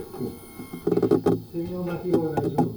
セミの鳴き声が異常。